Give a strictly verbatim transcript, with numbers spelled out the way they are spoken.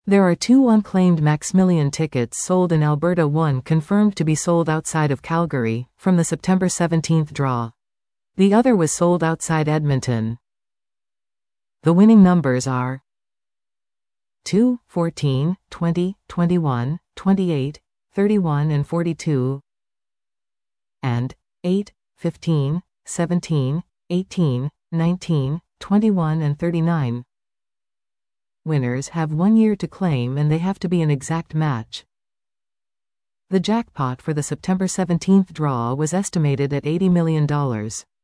There are two unclaimed Maximilian tickets sold in Alberta, one confirmed to be sold outside of Calgary, from the September seventeenth draw. The other was sold outside Edmonton. The winning numbers are two, fourteen, twenty, twenty-one, twenty-eight, thirty-one and forty-two, and eight, fifteen, seventeen, eighteen, nineteen, twenty-one and thirty-nine. Winners have one year to claim and they have to be an exact match. The jackpot for the September seventeenth draw was estimated at eighty million dollars.